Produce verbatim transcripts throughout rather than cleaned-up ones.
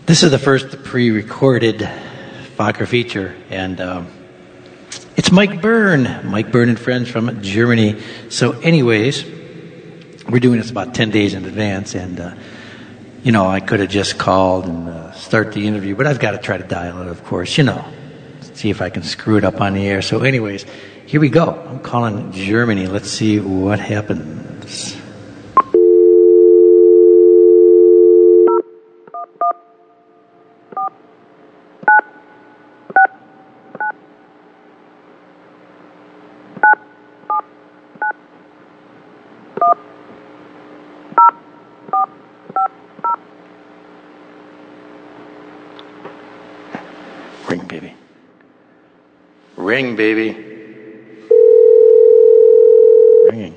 This is the first pre-recorded Fokker feature, and um, it's Mike Byrne, Mike Byrne and friends from Germany. So anyways, we're doing this about ten days in advance, and uh, you know, I could have just called and uh, start the interview, but I've got to try to dial it, of course, you know, see if I can screw it up on the air. So anyways, here we go. I'm calling Germany. Let's see what happens. Ring, baby. Ring, baby. Ringing.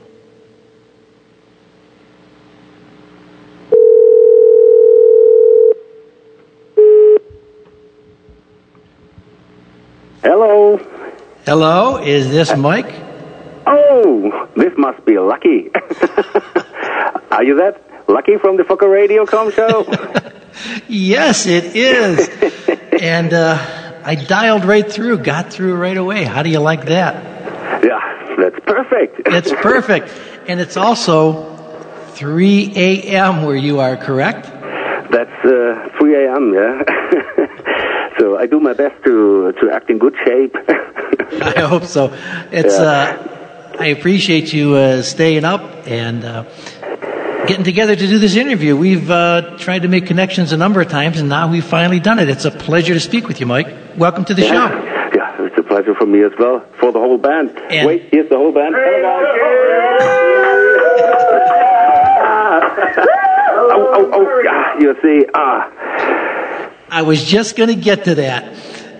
Hello. Hello, is this Mike? Oh, this must be Lucky. Are you that Lucky from the Fokker Radio Com show? Yes, it is. And uh, I dialed right through, got through right away. How do you like that? Yeah, that's perfect. It's perfect. And it's also three a.m. where you are, correct? That's uh, three a.m., yeah. So I do my best to, to act in good shape. I hope so. It's. Yeah. Uh, I appreciate you uh, staying up and uh, getting together to do this interview. We've uh, tried to make connections a number of times, and now we've finally done it. It's a pleasure to speak with you, Mike. Welcome to the yeah. show. Yeah, it's a pleasure for me as well, for the whole band. And Wait, here's the whole band. Hello, guys. oh, oh, oh, ah, you see, ah. I was just going to get to that.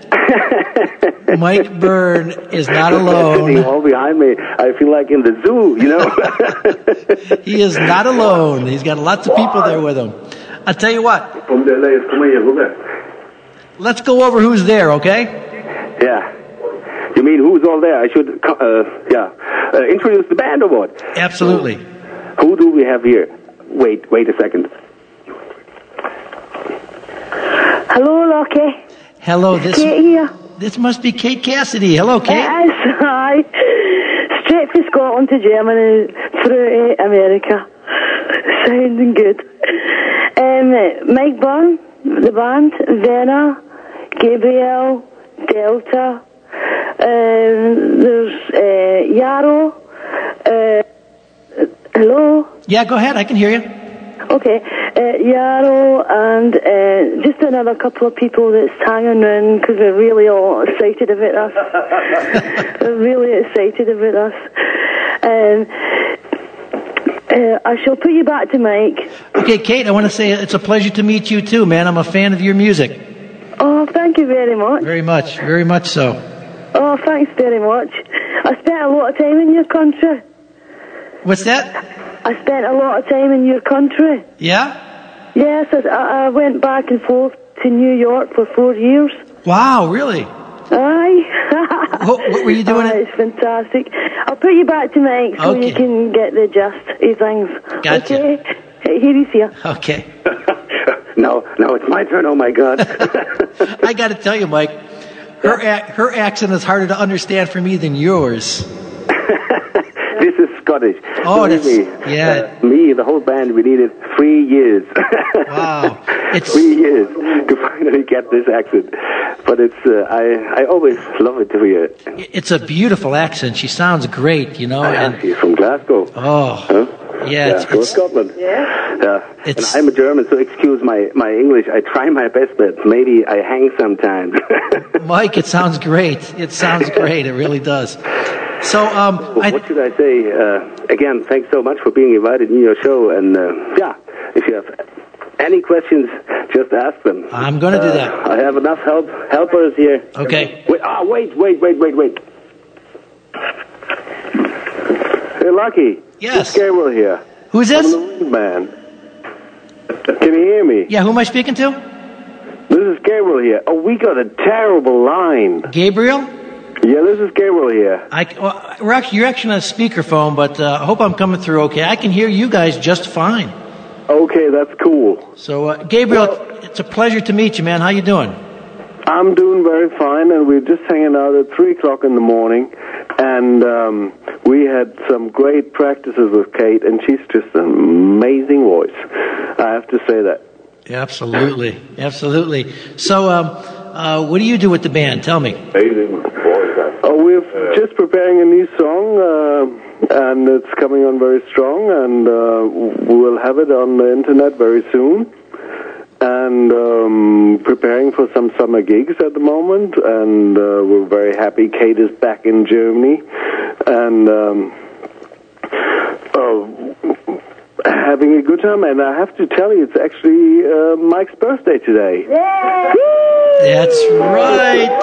Mike Byrne is not alone. All behind me. I feel like in the zoo, you know. He is not alone. He's got lots of people there with him. I'll tell you what. From the L A, come here, let's go over who's there, okay? Yeah. You mean who's all there? I should, uh, yeah, uh, introduce the band or what? Absolutely. Who do we have here? Wait, wait a second. Hello, Lucky. Hello, this Kate here. This must be Kate Cassidy. Hello, Kate. It is, hi. Straight from Scotland to Germany, through to America. Sounding good. Um, Mike Byrne, the band, Venna, Gabriel, Delta, um, there's uh, Yarrow. Uh, hello? Yeah, go ahead. I can hear you. Okay, uh, Yarrow and uh, just another couple of people that's hanging around because we're really all excited about this. We're really excited about this. Um, uh, I shall put you back to Mike. Okay, Kate, I want to say it's a pleasure to meet you too, man. I'm a fan of your music. Oh, thank you very much. Very much, very much so. Oh, thanks very much. I spent a lot of time in your country. What's that? I spent a lot of time in your country. Yeah? Yes, I, I went back and forth to New York for four years. Wow, really? Aye. what, what were you doing? Oh, it's fantastic. I'll put you back to Mike so okay. you can get the gist of things. Gotcha. Okay? Here he's here. Okay. no, no, it's my turn. Oh, my God. I got to tell you, Mike, her, ac- her accent is harder to understand for me than yours. This is Scottish. Oh, that's, me, yeah. Uh, me, the whole band, we needed three years. Wow. It's three years to finally get this accent. But it's, uh, I, I always love it to hear it. It's a beautiful accent. She sounds great, you know. I and, am. She's from Glasgow. Oh. Huh? Yeah. Yeah, it's, from it's, Scotland. Yeah. Yeah. It's, and I'm a German, so excuse my, my English. I try my best, but maybe I hang sometimes. Mike, it sounds great. It sounds great. It really does. So, um, well, I, what should I say? Uh, again, thanks so much for being invited in your show. And uh, yeah, if you have any questions, just ask them. I'm going to do uh, that. I have enough help helpers here. Okay. Wait, ah, wait, wait, wait, wait, wait. Hey, Lucky. Yes. It's Gabriel here. Who's this? I'm the lead man. Can you hear me? Yeah, who am I speaking to? This is Gabriel here. Oh, we got a terrible line. Gabriel? Yeah, this is Gabriel here. I, well, we're actually, you're actually on a speakerphone, but uh, I hope I'm coming through okay. I can hear you guys just fine. Okay, that's cool. So, uh, Gabriel, Well, it's a pleasure to meet you, man. How you doing? I'm doing very fine, and we're just hanging out at three o'clock in the morning, and um, we had some great practices with Kate, and she's just an amazing voice. I have to say that. Absolutely, absolutely. So, um, uh, what do you do with the band? Tell me. Oh, we're just preparing a new song, uh, and it's coming on very strong, and uh, we'll have it on the internet very soon. And um, preparing for some summer gigs at the moment, and uh, we're very happy. Kate is back in Germany, and um, uh, having a good time. And I have to tell you, it's actually uh, Mike's birthday today. Yeah. That's right.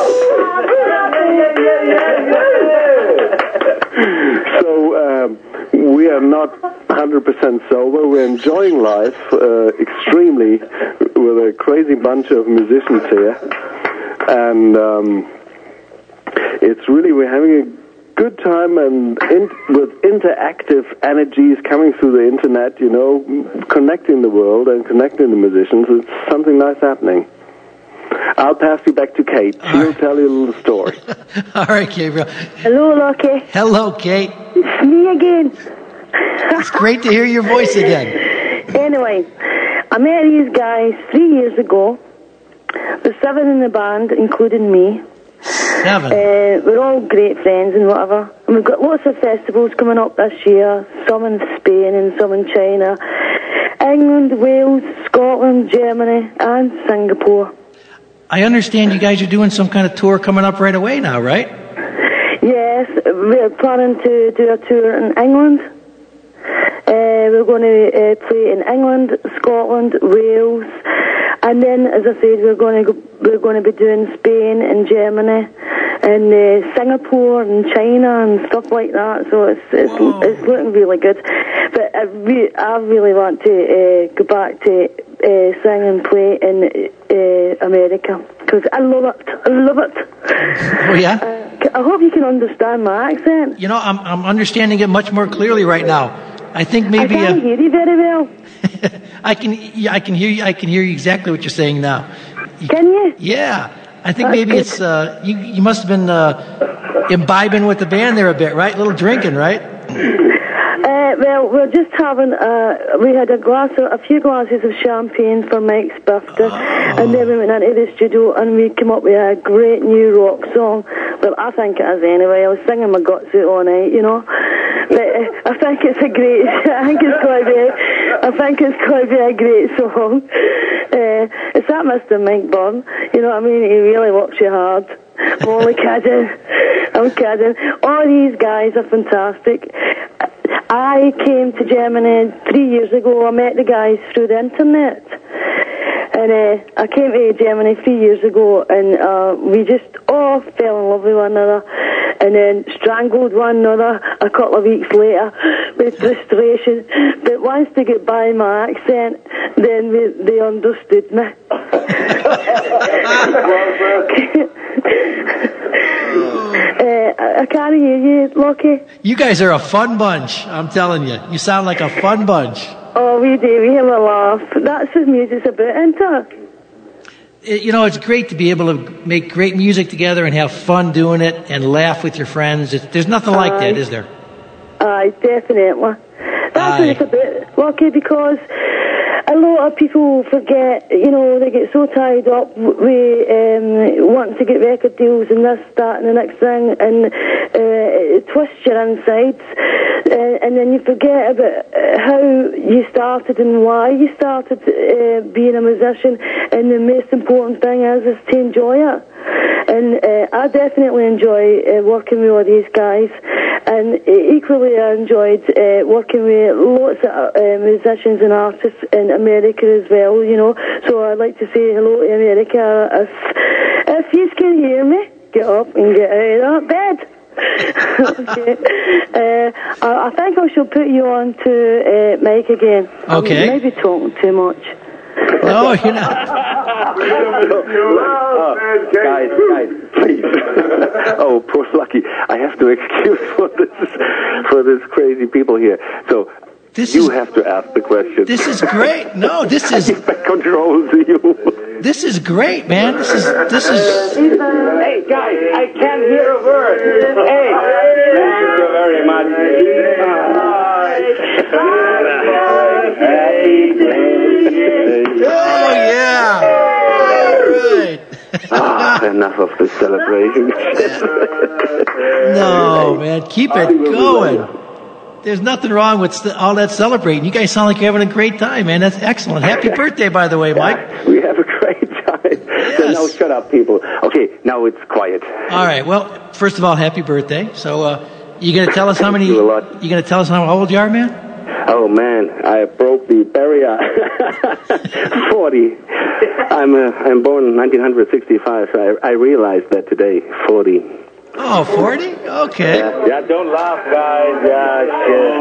So um, we are not one hundred percent sober. We're enjoying life uh, extremely with a crazy bunch of musicians here. And um, it's really, we're having a good time, and in, with interactive energies coming through the internet, you know, connecting the world and connecting the musicians. It's something nice happening. I'll pass you back to Kate. She'll right. tell you a little story. All right, Gabriel. Hello, Lucky. Hello, Kate. It's me again. It's great to hear your voice again. Anyway, I met these guys three years ago. There's seven in the band, including me. Seven? Uh, we're all great friends and whatever. And we've got lots of festivals coming up this year, some in Spain and some in China, England, Wales, Scotland, Germany, and Singapore. I understand you guys are doing some kind of tour coming up right away now, right? Yes, we're planning to do a tour in England. Uh, we're going to uh, play in England, Scotland, Wales, and then, as I said, we're going to go, we're going to be doing Spain and Germany, and uh, Singapore and China and stuff like that. So it's it's, it's looking really good. But I, re- I really want to uh, go back to uh, sing and play in uh, America, because I love it. I love it. Oh yeah. Uh, I hope you can understand my accent. You know, I'm I'm understanding it much more clearly right now. I think maybe. I can't uh, hear you very well. I can. Yeah, I can hear you. I can hear you exactly what you're saying now. You, can you? Yeah. I think That's maybe good. it's uh, you. You must have been uh, imbibing with the band there a bit, right? A little drinking, right? Uh, well, we're just having, uh, we had a glass, of, a few glasses of champagne for Mike's birthday, oh. and then we went into the studio and we came up with a great new rock song. Well, I think it is anyway. I was singing my guts out all night, you know. But uh, I think it's a great, I think it's going to be, I think it's going to be a great song. Uh, it's that Mister Mike Byrne, you know what I mean? He really works you hard. I'm only kidding. I'm kidding. All these guys are fantastic. I came to Germany three years ago. I met the guys through the internet. And uh, I came to Germany three years ago, and uh, we just all fell in love with one another, and then strangled one another a couple of weeks later with frustration. But once they get by my accent, then we, they understood me. Uh, I can't hear you, Lucky. You guys are a fun bunch, I'm telling you. You sound like a fun bunch. Oh, we do. We have a laugh. That's what music's about, isn't it? You know, it's great to be able to make great music together and have fun doing it and laugh with your friends. It's, there's nothing like Aye. that, is there? Aye, definitely. That's Aye. what it's about, Lucky, because a lot of people forget, you know, they get so tied up with um, wanting to get record deals and this, that, and the next thing, and uh, it twists your insides, uh, and then you forget about how you started and why you started uh, being a musician, and the most important thing is, is to enjoy it. And uh, I definitely enjoy uh, working with all these guys, and equally I enjoyed uh, working with lots of uh, musicians and artists in America as well, you know. So I'd like to say hello to America. If, if you can hear me, get up and get out of that bed. Okay. Uh, I, I think I shall put you on to uh, Mike again. Okay. I'm maybe talking too much. No, you're not. oh, guys, guys, please. Oh, poor Lucky. I have to excuse for this for this crazy people here. So This you is, have to ask the question. This is great. No, this is... I give back control to you. This is great, man. This is... This is... Hey, guys, I can't hear a word. Hey, thank you very much. Oh, yeah. Right. Ah, enough of this celebration. No, man. Keep it going. There's nothing wrong with st- all that celebrating. You guys sound like you're having a great time, man. That's excellent. Happy birthday, by the way, Mike. Yeah, we have a great time. Yes. So now shut up, people. Okay, now it's quiet. All right. Well, first of all, happy birthday. So, uh, you gonna tell us how many? Thank you a lot. You gonna tell us how old you are, man? Oh man, I broke the barrier. Forty. I'm uh, I'm born in nineteen sixty-five. So I, I realized that today. Forty. Oh, forty? Okay. Yeah, yeah, don't laugh, guys. Yeah, shit.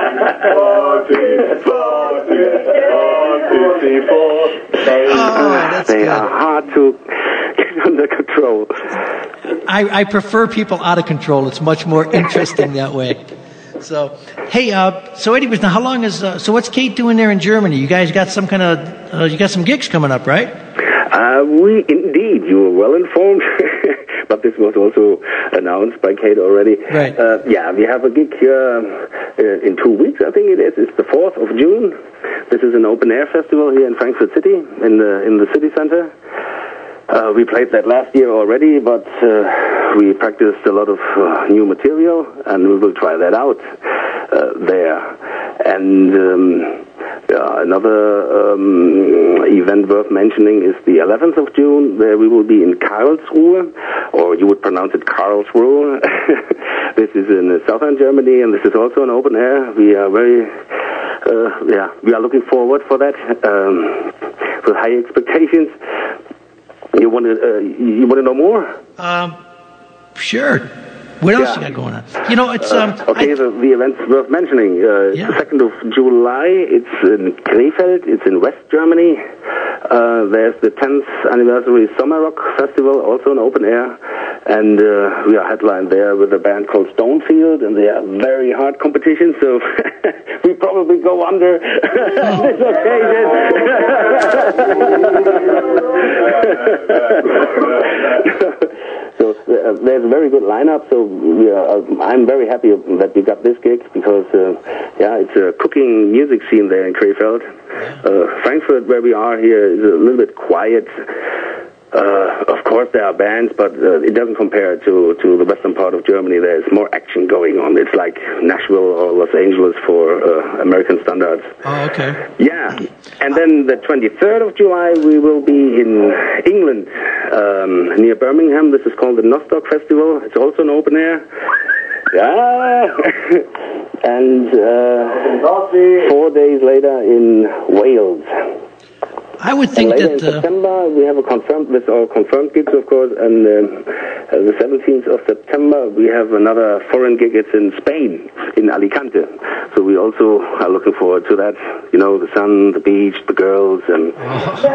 Oh, that's they good. are hard to get under control. I, I prefer people out of control. It's much more interesting that way. So, hey, uh, so anyways, now how long is, uh, so what's Kate doing there in Germany? You guys got some kind of, uh, you got some gigs coming up, right? Uh, we, indeed, you were well informed. But this was also announced by Kate already. Right. Uh, yeah, we have a gig uh, uh, in two weeks, I think it is. It's the fourth of June. This is an open-air festival here in Frankfurt City, in the in the city center. Uh, we played that last year already, but uh, we practiced a lot of uh, new material, and we will try that out uh, there. And um, yeah, another um, event worth mentioning is the eleventh of June, where we will be in Karlsruhe, or you would pronounce it Karlsruhe. This is in southern Germany, and this is also an open air. We are very, uh, yeah, we are looking forward for that um, with high expectations. You want to, uh, you want to know more? Um, sure. What else Yeah. you got going on? You know, it's um. Uh, okay, I, the, the event's worth mentioning. Uh, Yeah. It's the second of July. It's in Krefeld. It's in West Germany. Uh, there's the tenth anniversary Summer Rock Festival, also an open air, and uh, we are headlined there with a band called Stonefield, and they are very hard competition. So we probably go under this occasion. So uh, there's a very good lineup. So we are, uh, I'm very happy that we got this gig because, uh, yeah, it's a cooking music scene there in Krefeld. Uh, Frankfurt, where we are here, is a little bit quiet. Uh, of course, there are bands, but uh, it doesn't compare to, to the western part of Germany. There's more action going on. It's like Nashville or Los Angeles for uh, American standards. oh, okay. Yeah, and then the twenty-third of July we will be in England, um, near Birmingham. This is called the Nostock Festival. It's also an open air. Yeah, and uh, four days later in Wales. I would And think later that. in Uh, September we have a confirmed, with our confirmed gigs, of course, and um, uh, the seventeenth of September we have another foreign gig. It's in Spain, in Alicante. So we also are looking forward to that. You know, the sun, the beach, the girls, and the,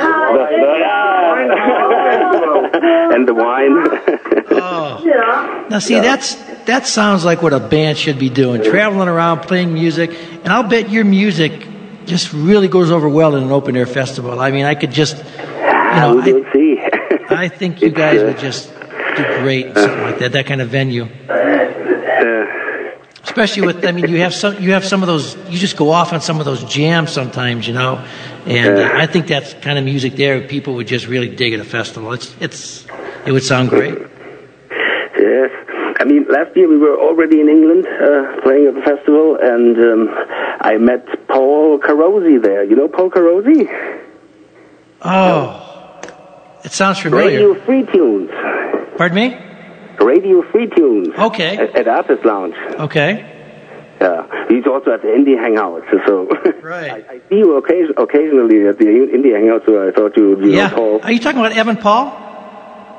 and the wine. oh. Now, see, that's that sounds like what a band should be doing, traveling around, playing music, and I'll bet your music just really goes over well in an open air festival. I mean, I could just, you know, we will I, see. I think you It's, guys uh, would just do great in something like that, that kind of venue. Uh, Especially with, I mean, you have some, you have some of those, you just go off on some of those jams sometimes, you know, and uh, I think that's kind of music there. People would just really dig at a festival. It's, it's, it would sound great. Yes. I mean, last year we were already in England uh, playing at the festival, and um, I met Paul Carosi there. You know Paul Carosi? Oh, it sounds familiar. Radio Free Tunes. Pardon me? Radio Free Tunes. Okay. At, at Artist Lounge. Okay. Yeah. He's also at the Indie Hangout. So Right. I, I see you occasion, occasionally at the Indie Hangout, so I thought you, you Yeah. know Paul. Are you talking about Evan Paul? Uh,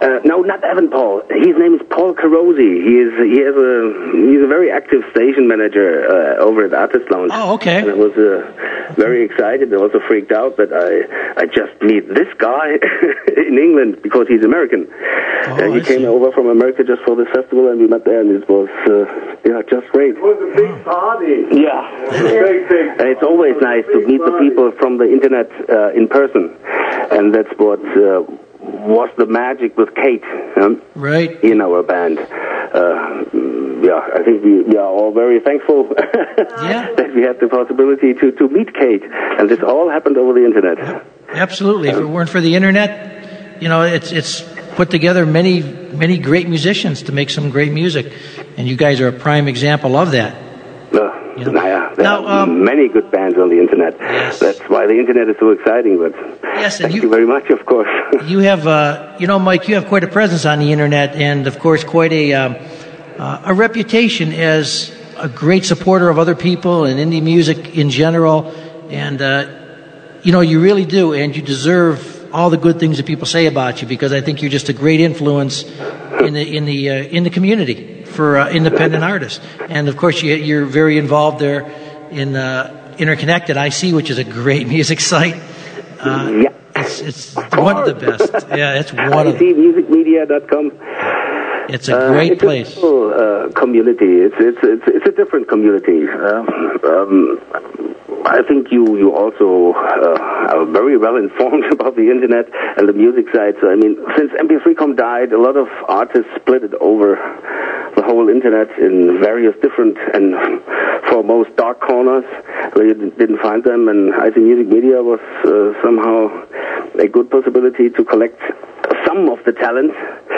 Uh, no, not Evan Paul. His name is Paul Carosi. He is he has a he's a very active station manager uh, over at Artist Lounge. Oh, okay. And I was uh, very excited and also freaked out that I I just meet this guy in England because he's American. Oh, uh, he I came see. over from America just for this festival, and we met there, and it was uh, yeah just great. It was a big party. Yeah, Big, big and it's always nice to meet the people from the internet uh, in person, and that's what. Uh, was the magic with Kate um, Right. in our band. Uh, yeah, I think we, we are all very thankful Yeah. that we had the possibility to, to meet Kate. And this all happened over the internet. Absolutely. If it weren't for the internet, you know, it's it's put together many many great musicians to make some great music, and you guys are a prime example of that. Uh, You know. yeah, there Now, are um, many good bands on the internet. Yes. That's why the internet is so exciting. But Yes, and thank you- you very much, of course. You have, uh, you know, Mike, you have quite a presence on the internet, and of course, quite a um, uh, a reputation as a great supporter of other people and indie music in general. And uh, you know, you really do, and you deserve all the good things that people say about you, because I think you're just a great influence in the in the uh, in the community for uh, independent artists. And of course, you, you're very involved there in uh, Interconnected I C, which is a great music site. Uh, Yeah. It's it's one of the best. Yeah, it's one of I C music media dot com. it's a great uh, it's place. A cool, uh, community. It's it's it's it's a different community. Uh, um, I think you you also uh, are very well informed about the internet and the music side. So I mean, since M P three dot com died, a lot of artists split it over the whole internet in various different and foremost dark corners where you didn't find them. And I C Music Media was uh, somehow a good possibility to collect some of the talent,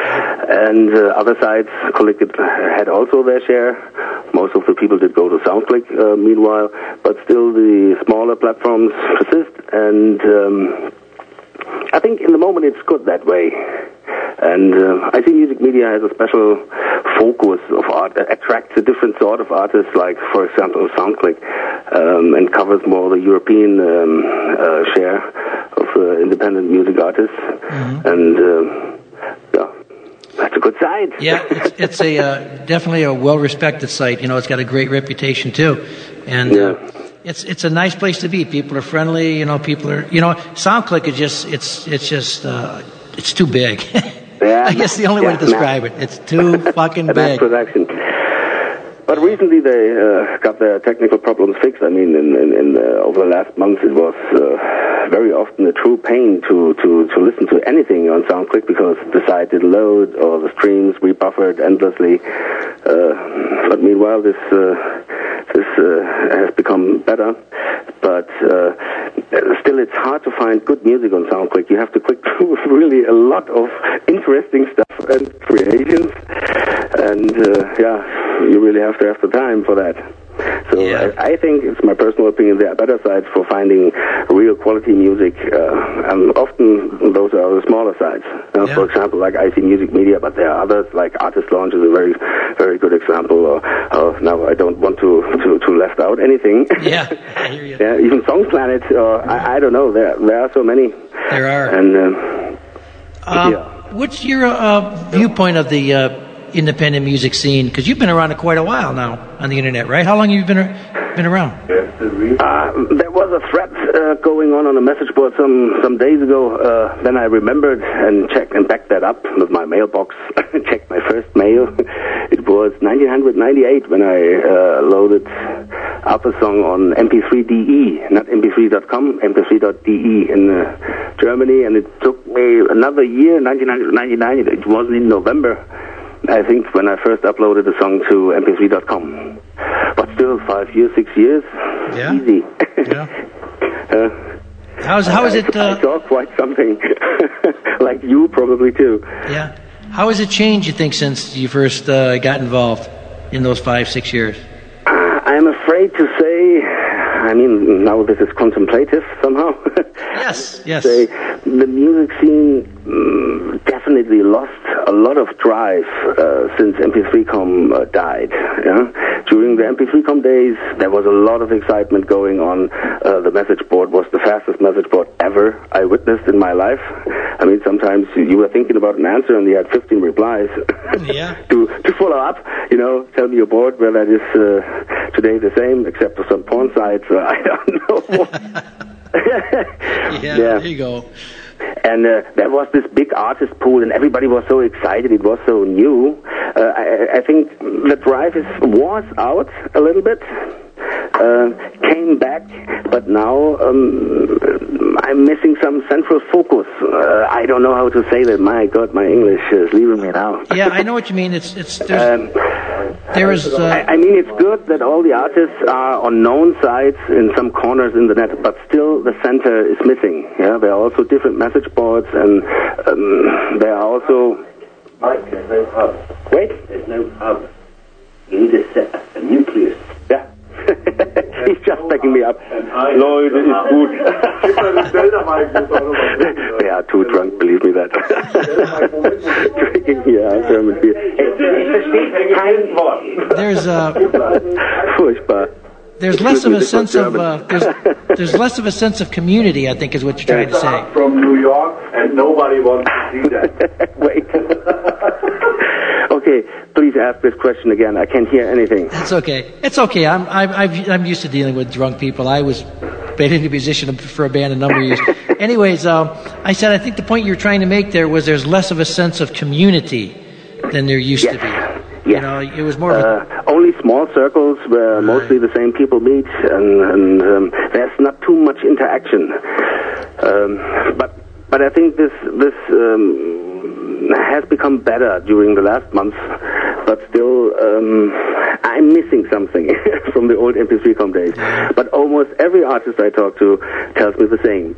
and uh, other sites collected had also their share. Most of the people did go to SoundClick, uh, meanwhile, but still the smaller platforms persist, and um, I think in the moment it's good that way. And uh, I think Music Media has a special focus of art, uh, attracts a different sort of artists, like, for example, SoundClick, um, and covers more the European um, uh, share of uh, independent music artists. Mm-hmm. And, uh, yeah, that's a good site. Yeah, it's, it's a uh, definitely a well-respected site. You know, it's got a great reputation too, and Yeah. uh, it's it's a nice place to be. People are friendly. You know, people are. You know, SoundClick is just it's it's just uh, it's too big. Yeah, I guess the only yeah, way to describe it. It's too fucking a mass big. production. But recently they uh, got their technical problems fixed. I mean, in, in, in the, over the last months, it was uh, very often a true pain to, to, to listen to anything on SoundClick because the site didn't load or the streams rebuffered endlessly. Uh, but meanwhile, this uh, this uh, has become better. But uh, still, it's hard to find good music on SoundClick. You have to click through really a lot of interesting stuff and creations, and uh, yeah, you really have to have the time for that. So Yeah. I, I think it's my personal opinion there are better sites for finding real quality music, uh, and often those are the smaller sites. Uh, Yeah. For example, like I C Music Media, but there are others like Artist Launch is a very, very good example. Or, or now I don't want to, to, to left out anything. Yeah, I hear you. Yeah, even Songs Planet, or I, I don't know. There there are so many. There are. And um, Um, yeah. What's your uh, viewpoint of the uh, independent music scene? Because you've been around it quite a while now on the internet, right? How long have you been been around? Uh, there was a thread uh, going on on a message board some some days ago. Uh, then I remembered and checked and backed that up with my mailbox. Checked my first mail. It was nineteen ninety-eight when I uh, loaded up a song on M P three dot D E, not M P three dot com, M P three dot D E in uh, Germany, and it took me another year, nineteen ninety-nine. It wasn't in November, I think, when I first uploaded the song to M P three dot com. But still, five years, six years, Yeah. easy. Yeah. uh, How's how is it? I Uh, saw quite something, like you probably too. yeah. How has it changed? You think since you first uh, got involved in those five, six years? I'm afraid to say, I mean, now this is contemplative somehow. Yes. Yes. Say, the music scene mm, definitely lost a lot of drive uh, since M P three dot com uh, died. Yeah? During the M P three dot com days, there was a lot of excitement going on. Uh, the message board was the fastest message board ever I witnessed in my life. I mean, sometimes you were thinking about an answer and you had fifteen replies Yeah. to to follow up. You know, tell me your board whether that is uh, today the same, except for some porn sites. Uh, I don't know. yeah, Yeah. there you go. And uh, there was this big artist pool, and everybody was so excited. It was so new. Uh, I, I think the drive is was out a little bit, uh, came back, but now um, I'm missing some central focus. Uh, I don't know how to say that. My God, my English is leaving me now. Yeah, I know what you mean. It's it's there's, Um, there is. Uh, I, I mean, it's good that all the artists are on known sites in some corners in the net, but still the center is missing. Yeah, there are also different message boards, and um, there are also. Mike, there's no hub. Wait. There's no hub. You need to set a nucleus. Yeah. He's just backing me up. Leute, ist gut. They are too drunk, believe me that. Drinking here, German beer. Kein Wort. there's uh, Furchtbar. there's less of a sense of uh, there's, there's less of a sense of community, I think, is what you're trying to say. From New York, and nobody wants to see that. Wait. Okay, please ask this question again. I can't hear anything. It's okay. It's okay. I'm I'm I've, I'm used to dealing with drunk people. I was been a musician for a band a number of years. Anyways, um, I said I think the point you're trying to make there was there's less of a sense of community than there used Yes. to be. Yes. You know, it was more of a, Uh, only small circles where mostly the same people meet, and, and um, there's not too much interaction. Um, but but I think this this um, has become better during the last months. But still, um, I'm missing something from the old M P three com days. But almost every artist I talk to tells me the same.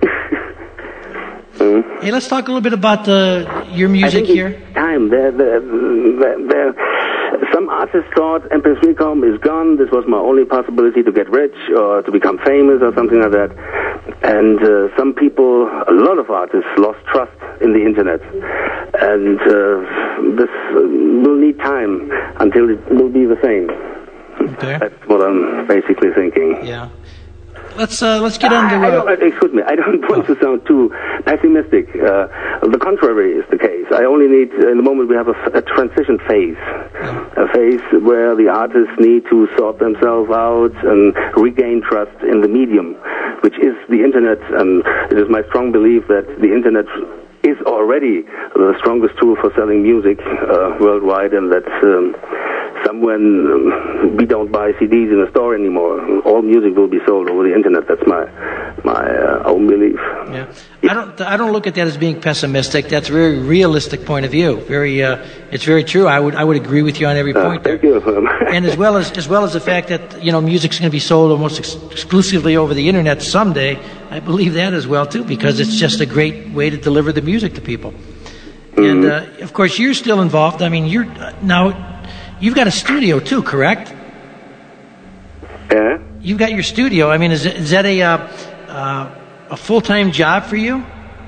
Mm. Hey, let's talk a little bit about the your I music think here. it's time. There, there, there, there, some artists thought M P three com is gone. This was my only possibility to get rich or to become famous or something like that. And uh, some people, a lot of artists, lost trust in the internet. And uh, this uh, will need time until it will be the same. Okay. That's what I'm basically thinking. Yeah. Let's uh, let's get into. I, I Uh, don't, uh, excuse me, I don't want to sound too pessimistic. Uh, the contrary is the case. I only need, in the moment we have a, a transition phase, a phase where the artists need to sort themselves out and regain trust in the medium, which is the internet. And it is my strong belief that the internet is already the strongest tool for selling music uh, worldwide, and that um, somewhen um, we don't buy C Ds in a store anymore. All music will be sold over the internet. That's my my uh, own belief. yeah. I don't I don't look at that as being pessimistic. That's a very realistic point of view. Very, uh, it's very true. I would I would agree with you on every Uh, point there. thank you. And as well as as well as the fact that you know music's going to be sold almost ex- exclusively over the internet someday, I believe that as well too, because it's just a great way to deliver the music to people. And uh, of course, you're still involved. I mean, you're uh, now you've got a studio too, correct? Yeah. You've got your studio. I mean, is, it, is that a uh, uh, a full time job for you?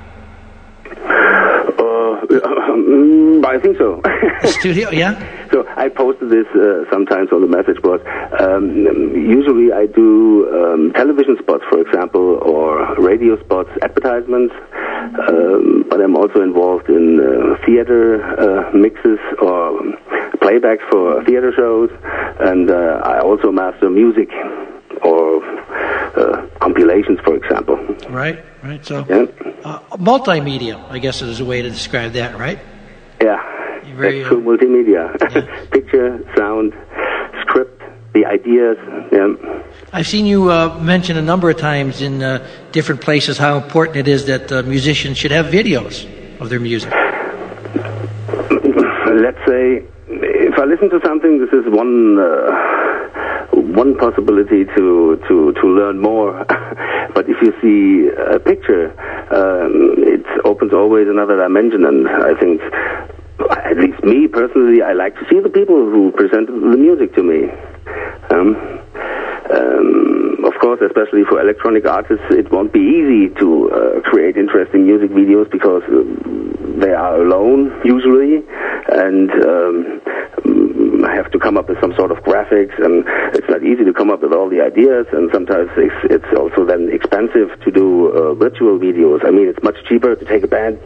Uh, I think so. A studio, yeah. So I posted this uh, sometimes on the message board. Um, usually I do um, television spots, for example, or radio spots, advertisements. Um, but I'm also involved in uh, theater uh, mixes or playbacks for theater shows, and uh, I also master music or uh, compilations, for example. Right, right. So, Yeah. uh, multimedia, I guess, is a way to describe that, right? Yeah, You're very, that's true, uh, multimedia. yeah. Picture, sound, script, the ideas. Yeah. I've seen you uh, mention a number of times in uh, different places how important it is that uh, musicians should have videos of their music. Let's say, if I listen to something, this is one uh, one possibility to, to, to learn more. But if you see a picture, um, it opens always another dimension, and I think, at least me personally, I like to see the people who present the music to me. Um, um, of course, especially for electronic artists, it won't be easy to uh, create interesting music videos because uh, they are alone usually, and um, I have to come up with some sort of graphics, and it's not easy to come up with all the ideas, and sometimes it's, it's also then expensive to do uh, virtual videos. I mean, it's much cheaper to take a band,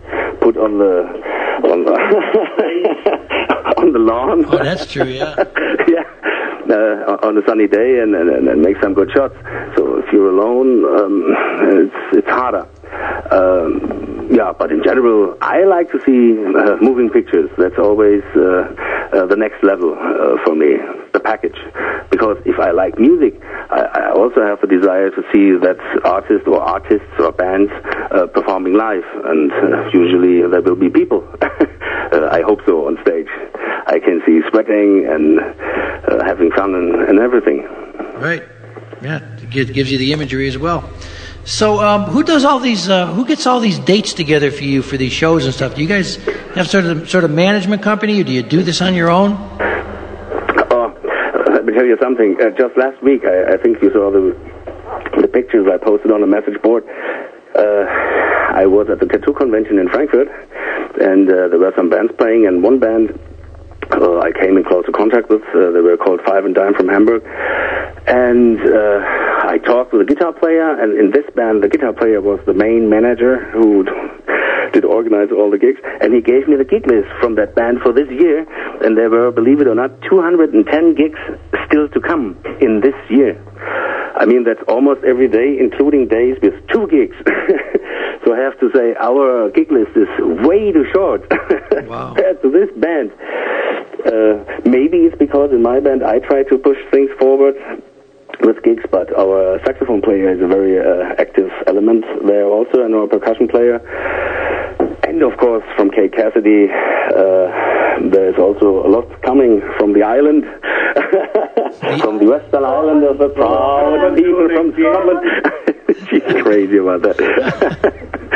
put on the on the on the lawn. Oh, that's true. Yeah. Yeah. Uh, on a sunny day and, and, and make some good shots. So if you're alone, um, it's it's harder. Um, yeah, but in general, I like to see uh, moving pictures. That's always uh, uh, the next level uh, for me, the package. Because if I like music, I, I also have the desire to see that artist or artists or bands uh, performing live, and uh, usually there will be people. uh, I hope so on stage. I can see sweating and uh, having fun and, and everything. Right. Yeah, it gives, gives you the imagery as well. So, um, who does all these? Uh, who gets all these dates together for you for these shows and stuff? Do you guys have sort of sort of management company, or do you do this on your own? Oh, let me tell you something. Uh, just last week, I, I think you saw the the pictures I posted on the message board. Uh, I was at the tattoo convention in Frankfurt, and uh, there were some bands playing, and one band uh, I came in closer contact with. Uh, they were called Five and Dime from Hamburg, and uh, I talked with the guitar player, and in this band, the guitar player was the main manager who did organize all the gigs, and he gave me the gig list from that band for this year, and there were, believe it or not, two hundred ten gigs still to come in this year. I mean, that's almost every day, including days with two gigs. So I have to say, our gig list is way too short Wow. compared to this band. Uh, maybe it's because in my band I try to push things forward with gigs, but our saxophone player is a very uh, active element there also, and our percussion player. And of course, from Kate Cassidy, uh, there's also a lot coming from the island, from the Western Island of the proud people from Scotland. She's crazy about that.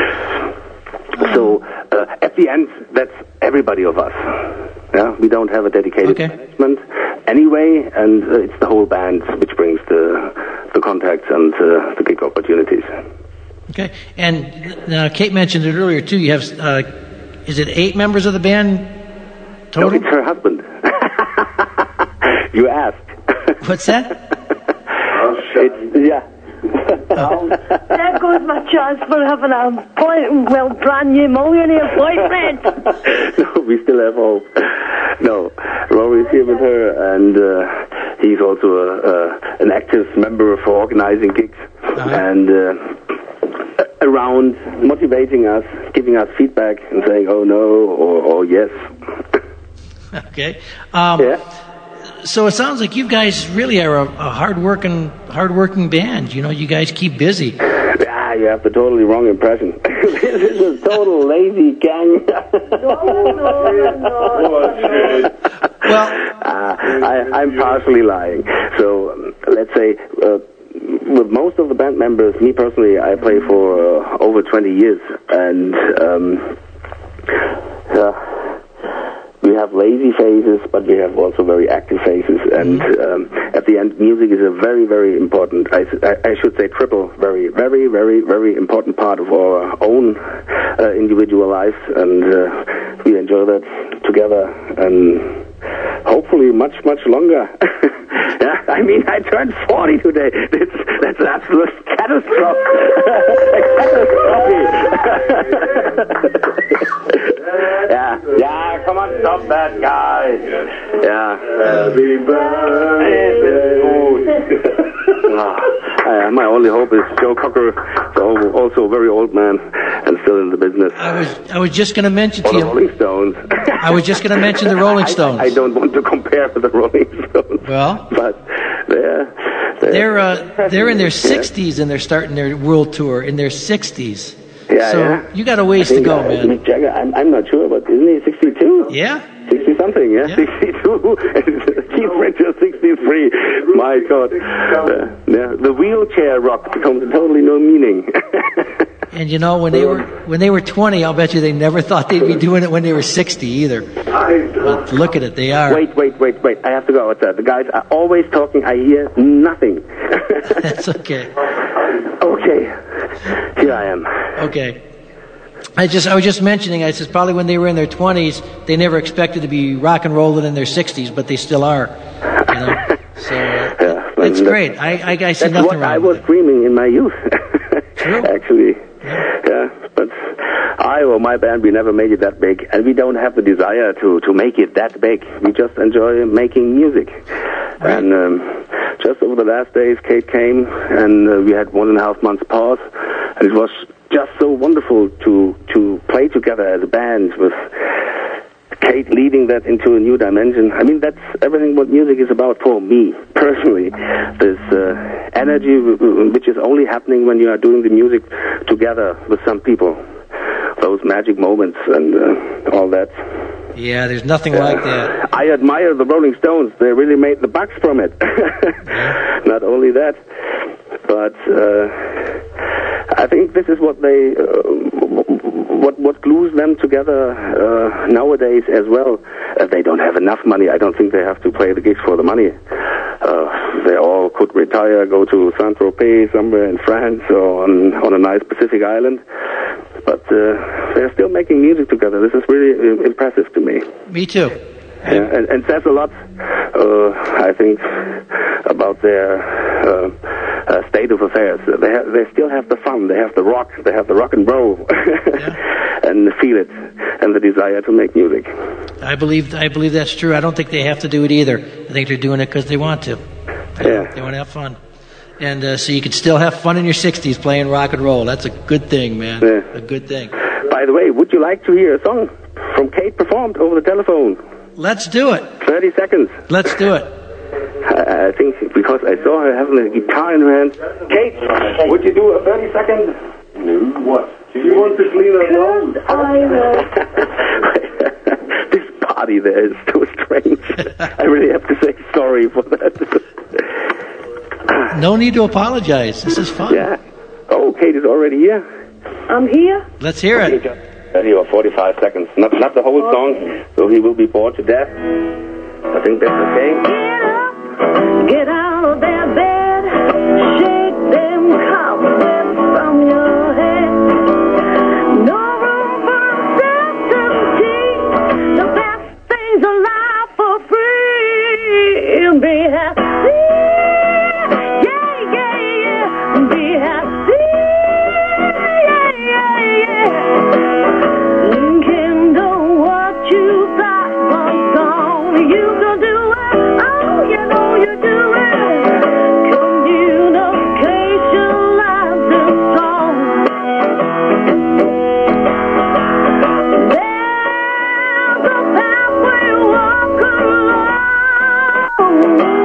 So, uh, at the end, that's everybody of us. Yeah, we don't have a dedicated Okay. management anyway, and uh, it's the whole band which brings the the contacts and uh, the gig opportunities. Okay. And uh, Kate mentioned it earlier too. You have, uh, is it eight members of the band No, total? it's her husband. You asked. What's that? It's, yeah. There goes my chance for having a boy, well, brand new millionaire boyfriend. No, we still have hope. No, Rory's here with her, and uh, he's also a, uh, an active member for organizing gigs, Uh-huh. and uh, around motivating us, giving us feedback, and saying, "Oh no," or, or "Yes." Okay. Um, Yeah. So it sounds like you guys really are a, a hard-working, hard-working band. You know, you guys keep busy. Ah, you have the totally wrong impression. This is a total lazy gang. No, no, no. Well, Uh, I, I'm partially lying. So, um, let's say, uh, with most of the band members, me personally, I play for uh, over twenty years, and um, uh, we have lazy phases, but we have also very active phases, and um, at the end, music is a very, very important, I, I, I should say triple, very, very, very, very important part of our own uh, individual lives, and uh, we enjoy that together, and hopefully much, much longer. Yeah, I mean, I turned forty today. That's, that's an absolute catastrophe. Catastrophe. Yeah, yeah, come on, stop that, guys. Yeah. Happy birthday. Uh, my only hope is Joe Cocker, so also a very old man and still in the business. I was I was just going to mention Or to the you. Rolling Stones. I was just going to mention the Rolling Stones. I, I don't want to compare with the Rolling Stones. Well, but they're they're, they're uh, they're in their Yeah. sixties and they're starting their world tour in their sixties. Yeah, so yeah. you got a ways I to think, go, uh, man. Mick Jagger, I'm, I'm not sure, but isn't he sixty-two? Yeah. sixty something, yeah, Yeah. sixty-two. Keith Richards, sixty-three. My God, uh, yeah, the wheelchair rock becomes totally no meaning. And you know, when they were when they were twenty, I'll bet you they never thought they'd be doing it when they were sixty either. But look at it, they are. Wait, wait, wait, wait. I have to go outside. The guys are always talking. I hear nothing. That's okay. Okay, here I am. Okay. I just I was just mentioning, I says probably when they were in their twenties, they never expected to be rock and rolling in their sixties, but they still are. You know? So uh, Yeah, it's and great. I I, I see That's nothing what wrong I with was it. dreaming in my youth. True. Actually, Yeah. yeah. But I I or my band, we never made it that big, and we don't have the desire to, to make it that big. We just enjoy making music. Right. And um, just over the last days, Kate came, and uh, we had one and a half months pause, and it was just so wonderful to to play together as a band with Kate leading that into a new dimension. I mean, that's everything what music is about for me, personally. This uh, energy which is only happening when you are doing the music together with some people. Those magic moments and uh, all that. Yeah, there's nothing uh, like that. I admire the Rolling Stones. They really made the bucks from it. Yeah. Not only that, but uh, I think this is what they... Uh, What what glues them together uh, nowadays as well? Uh, they don't have enough money. I don't think they have to play the gigs for the money. Uh, they all could retire, go to Saint-Tropez somewhere in France or on, on a nice Pacific island. But uh, they're still making music together. This is really uh, impressive to me. Me too. Yeah, and, and says a lot, uh, I think, about their uh, uh, state of affairs. They ha- they still have the fun, they have the rock, they have the rock and roll, yeah. And feel it, and the desire to make music. I believe I believe that's true. I don't think they have to do it either. I think they're doing it because they want to. Yeah. They want to have fun. And uh, so you can still have fun in your sixties playing rock and roll. That's a good thing, man. Yeah. A good thing. By the way, would you like to hear a song from Kate performed over the telephone? Let's do it. thirty seconds. Let's do it. I, I think because I saw her having a guitar in her hand. Kate, would you do a thirty second? No, what? She wants to clean her nose. I know. This party there is so strange. I really have to say sorry for that. No need to apologize. This is fun. Yeah. Oh, Kate is already here. I'm here. Let's hear it. thirty or forty-five seconds. Not not the whole song, so he will be bored to death. I think that's okay. Get up, get out of that bed, shake them cobwebs from your head. No room for uncertainty. The best things alive for free. Be happy, yeah, yeah, yeah. Be happy, yeah, yeah, yeah. Kindle what you thought was gone. You go do it. Oh, you know you do it. Communication lives is strong. There's a pathway walk along.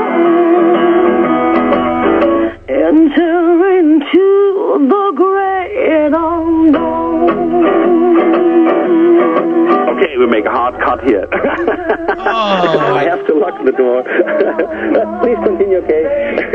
Enter into the great unknown. Okay, we make a hard cut here. Oh. I have to lock the door. Please continue, Kate.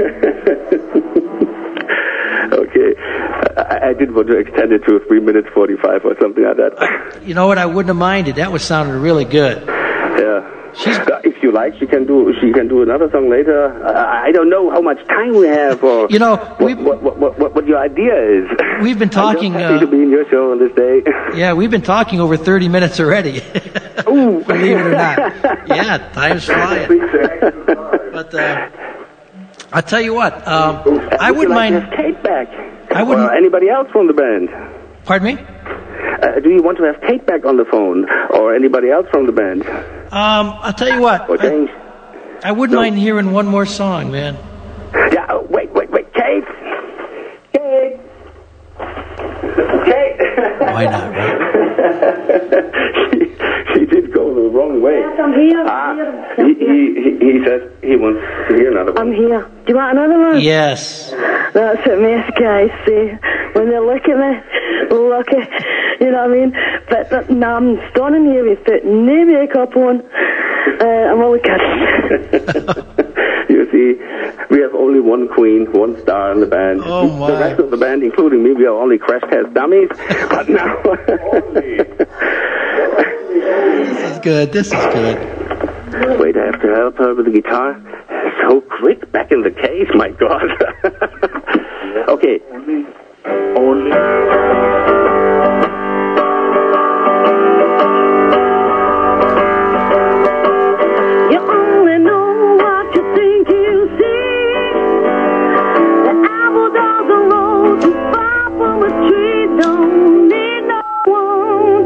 Okay. I, I didn't want to extend it to three minutes forty-five or something like that. You know what? I wouldn't have minded. That was sounding really good. Yeah. She's... Uh, if you like, she can do she can do another song later. Uh, I don't know how much time we have, or You know, what, we've- what, what, what, what, what your idea is. We've been talking, I'm just happy uh, to be in your show on this day. Yeah, we've been talking over thirty minutes already. Ooh. Believe it or not. Yeah, time's flying. But uh, I'll tell you what. Um, I Would you wouldn't like mind. to have Kate back. I wouldn't- Or anybody else from the band. Pardon me? Uh, do you want to have Kate back on the phone, or anybody else from the band? Um, I'll tell you what. Or James? I, I wouldn't No. mind hearing one more song, man. Yeah, uh, wait, wait, wait, Kate! Kate! Kate! Why not, right? she, she did go the wrong way. Yes, I'm here. Ah, I'm here. he, he, he, he says he wants to hear another one. I'm here. Do you want another one? Yes. That's what most guys say when they look at me. Look at, you know what I mean? But, but now I'm standing here with put no makeup on. Uh, I'm only kidding. You see, we have only one queen, one star in the band. Oh, my. The rest of the band, including me, we are only crash test dummies. But now... This is good. This is good. Wait, I have to help her with the guitar. So quick, back in the case, my God. Okay. Only. Only. You only know what you think you see. The apple doesn't roll too far from a tree. Don't need no one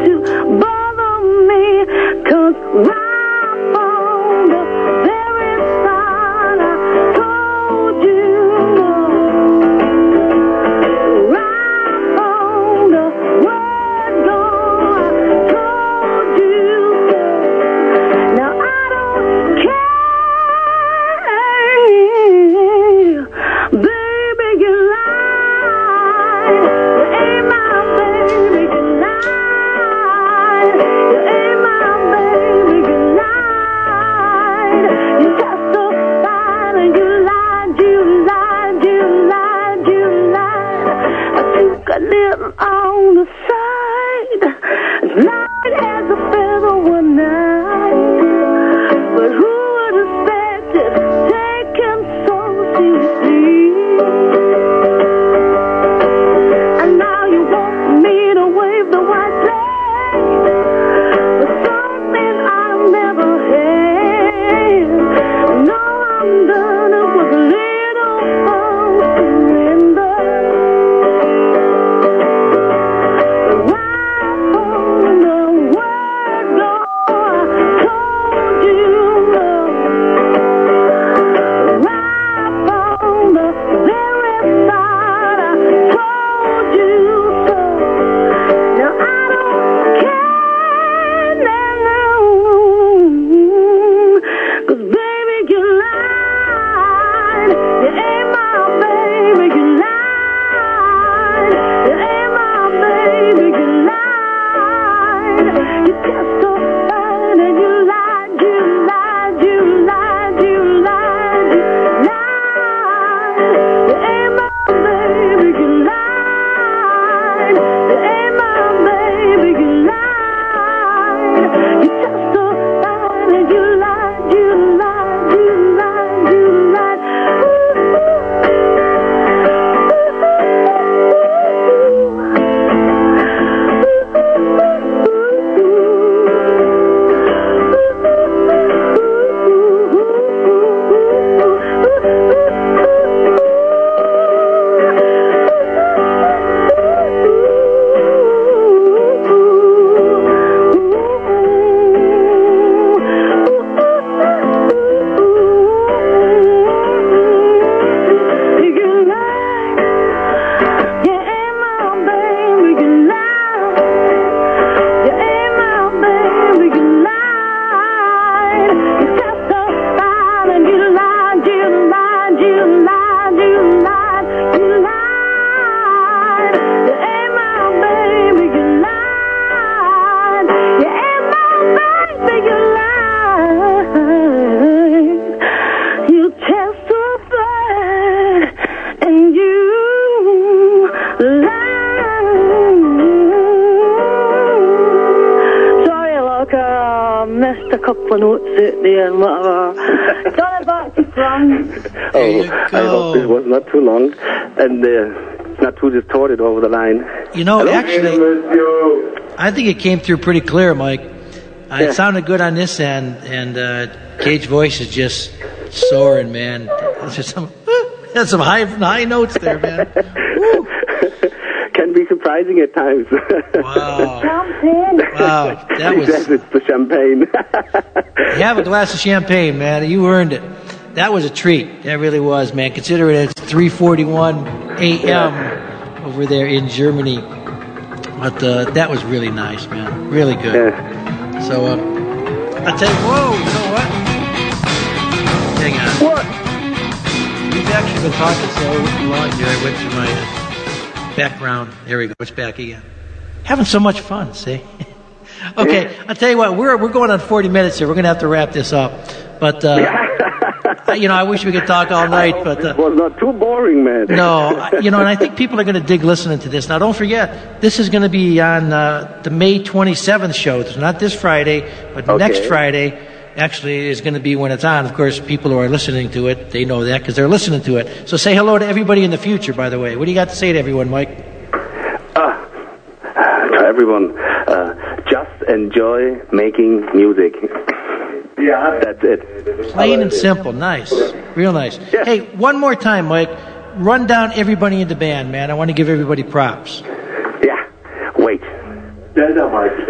I missed a couple of notes out there and whatever. Done it back to front. There you Oh, go. I hope this was not too long and uh, not too distorted over the line. You know, actually, I think it came through pretty clear, Mike. Uh, Yeah. It sounded good on this end, and uh, Cage's voice is just soaring, man. There's just some, there's some high high notes there, man. Woo. Can be surprising at times. Wow. Champagne. Wow, that was... Yes, it's the champagne. Have a glass of champagne, man. You earned it. That was a treat. That really was, man. Considering it's three forty-one a.m. over there in Germany. But uh, that was really nice, man. Really good. Yeah. So, uh, I tell you, whoa, you know what? Hang on. What? We've actually been talking so long here. I went through my uh, background. There we go. It's back again. Having so much fun, see? Okay, I'll tell you what. We're we're going on forty minutes here. We're going to have to wrap this up. But, uh, you know, I wish we could talk all night. But It uh, was not too boring, man. no, I- you know, and I think people are going to dig listening to this. Now, don't forget, this is going to be on uh, the May twenty-seventh show. It's not this Friday, but Okay. next Friday actually is going to be when it's on. Of course, people who are listening to it, they know that because they're listening to it. So say hello to everybody in the future, by the way. What do you got to say to everyone, Mike? Ah, to everyone, uh, just enjoy making music. Yeah, that's it. Plain and simple. Nice. Real nice. Yeah. Hey, one more time, Mike. Run down everybody in the band, man. I want to give everybody props. Yeah, wait. Delta Mike.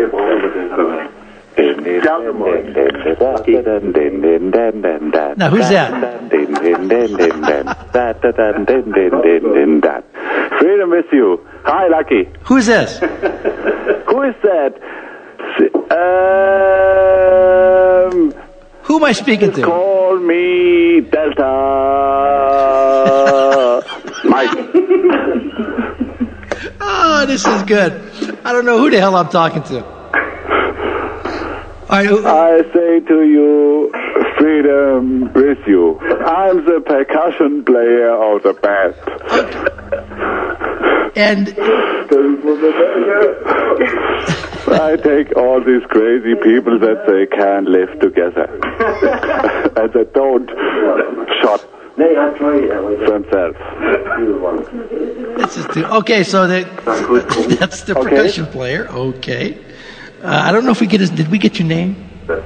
Delta Mike. Now, who's that? Freedom with you. Hi, Lucky. Who's this? Who is that? Um, Who am I speaking to? call me Delta. Mike. Oh, this is good. I don't know who the hell I'm talking to. All right, who- I say to you, freedom with you. I'm the percussion player of the band. and I take all these crazy people that they can't live together. And they don't shot themselves. this is the, okay. So the, that's the Okay. percussion player. Okay. Uh, I don't know if we get his. Did we get your name?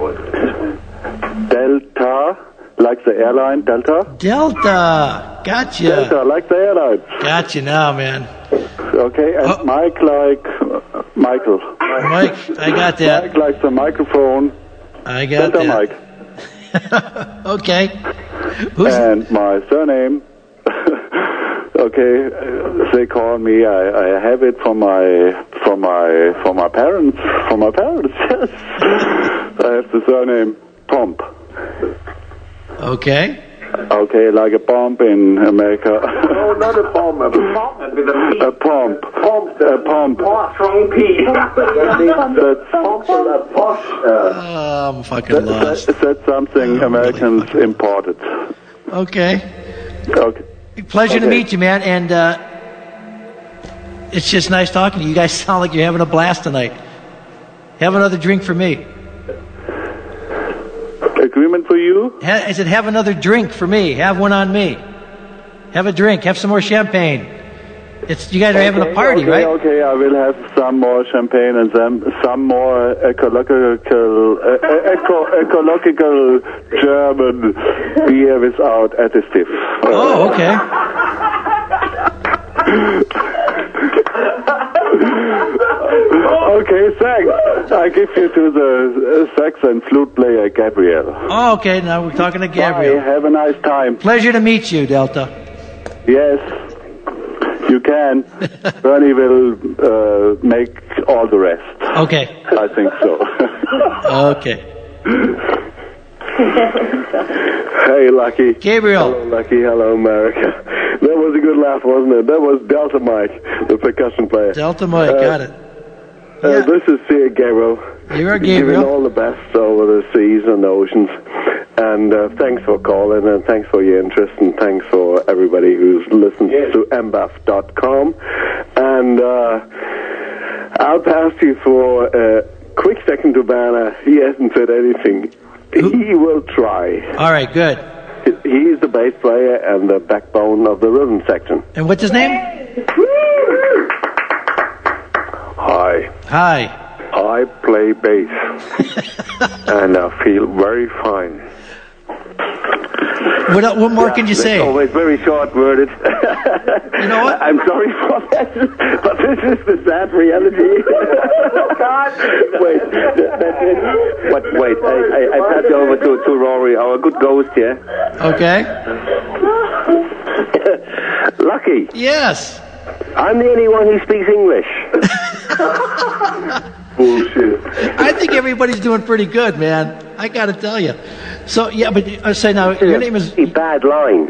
Delta, like the airline, Delta. Delta. Gotcha. Delta, like the airline. Gotcha now, man. Okay, and Oh. Mike like uh, Michael. Mike, I got that. Mike like the microphone. I got Delta that. Mike. Okay. Who's And my surname, okay, uh, they call me. I, I have it from my from my from my parents. From my parents, yes. I have the surname Pomp. okay? Okay, like a bomb in America. No, not a bomb. A pump with a P. A pomp. Pump. A pomp. Strong P. That's Pump with a posh. Uh, Oh, I'm fucking that, lost. that, that's something Americans imported. Okay. Okay. Pleasure to Okay. meet you, man. And uh, it's just nice talking to you. You guys sound like you're having a blast tonight. Have another drink for me. Agreement for you? Ha- I said, have another drink for me. Have one on me. Have a drink. Have some more champagne. It's you guys are having a party, okay, right? Okay, I will have some more champagne and some some more ecological uh, eco, ecological German beer without additive. Oh, okay. Okay, thanks. I give you to the uh, sax and flute player Gabriel. Oh, okay. Now we're talking to Bye. Gabriel. Have a nice time. Pleasure to meet you, Delta. Yes, you can. Bernie will uh, make all the rest. Okay. I think so. Okay. Hey, Lucky. Gabriel. Hello, Lucky. Hello, America. That was a good laugh, wasn't it? That was Delta Mike, the percussion player. Delta Mike, Uh, got it. Uh, Yeah. this is Sir Gabriel. You're a Giving Gabriel. all the best over the seas and oceans. And uh, thanks for calling, and thanks for your interest, and thanks for everybody who's listened to m b a f dot com. And uh, I'll pass you for a quick second to Banner. He hasn't said anything. He will try. All right, good. He is the bass player and the backbone of the rhythm section. And what's his name? Hi. Hi. I play bass, and I feel very fine. What, what more yeah, can you say? Always very short-worded. You know what? I'm sorry for that, but this is the sad reality. God. Wait, that, that's it. But wait, I, I, I pass you over to, to Rory, our good ghost here. Okay. Lucky. Yes. I'm the only one who speaks English. Bullshit. I think everybody's doing pretty good, man. I got to tell you. So, yeah, but I say now, your name is... A bad line.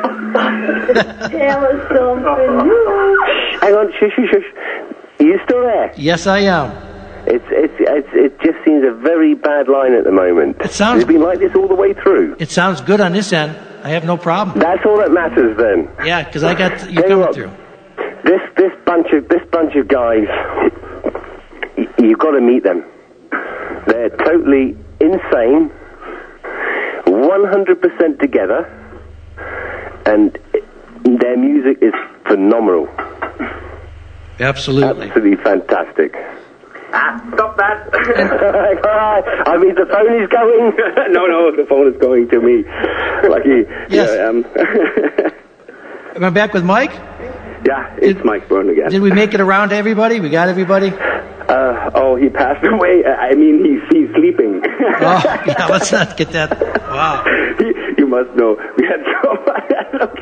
Tell us something. Hang on, shush, shush, shush. Are you still there? Yes, I am. It's, it's, it's, it just seems a very bad line at the moment. It sounds... It's been like this all the way through. It sounds good on this end. I have no problem. That's all that matters then. Yeah, because I got you Tell coming you what, through. This, this bunch of, this bunch of guys, y- you've got to meet them. They're totally insane, one hundred percent together, and their music is phenomenal. Absolutely. Absolutely fantastic. Ah, stop that. I mean, the phone is going. no, no, the phone is going to me. Lucky. Yes. Yeah, um, Am I back with Mike? Yeah, it's did, Mike Byrne again. Did we make it around to everybody? We got everybody? Uh, oh, he passed away. I mean, he's, he's sleeping. Oh, yeah, let's not get that. Wow. You, you must know, we had so much,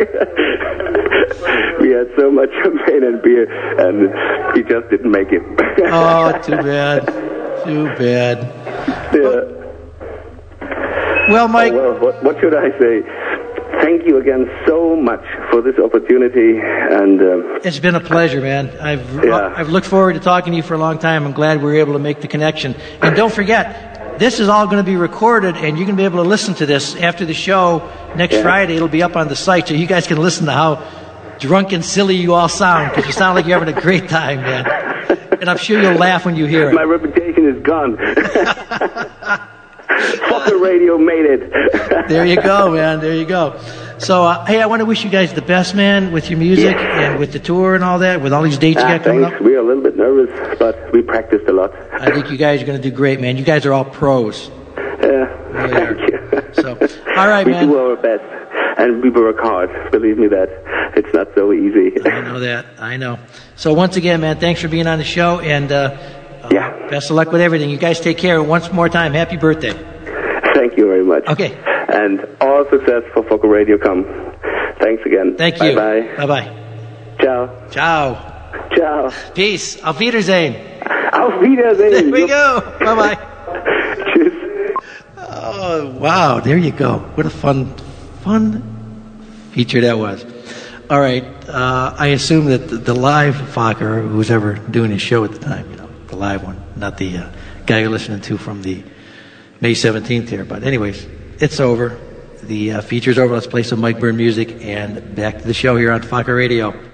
we had so much champagne and beer, and he just didn't make it. Oh, too bad. Too bad. Yeah. Well, Mike. Oh, well, what, what should I say? Thank you again so much for this opportunity, and uh, it's been a pleasure, man. I've yeah. I've looked forward to talking to you for a long time. I'm glad we were able to make the connection. And don't forget, this is all going to be recorded, and you're going to be able to listen to this after the show next yeah. Friday. It'll be up on the site, so you guys can listen to how drunk and silly you all sound, because you sound like you're having a great time, man. And I'm sure you'll laugh when you hear it. My reputation is gone. Fucker Radio made it. There you go, man. There you go. So, uh, hey, I want to wish you guys the best, man, with your music yeah. and with the tour and all that, with all these dates ah, you got coming thanks. up. We're a little bit nervous, but we practiced a lot. I think you guys are going to do great, man. You guys are all pros. Yeah, really thank are. you. So, all right, we man. We do our best, and we work hard. Believe me that. It's not so easy. I know that. I know. So, once again, man, thanks for being on the show, and uh, uh, yeah. best of luck with everything. You guys take care. Once more time, happy birthday. Thank you very much. Okay. And all success for Fokker Radio come. Thanks again. Thank you. Bye-bye. Bye-bye. Ciao. Ciao. Ciao. Peace. Auf Wiedersehen. Auf Wiedersehen. There we go. Bye-bye. Tschüss. Oh, wow. There you go. What a fun, fun feature that was. All right. Uh, I assume that the, the live Fokker, who's ever doing his show at the time, you know, the live one, not the uh, guy you're listening to from the May seventeenth here. But anyways, it's over. The uh, feature's over. Let's play some Mike Byrne music and back to the show here on Fokker Radio.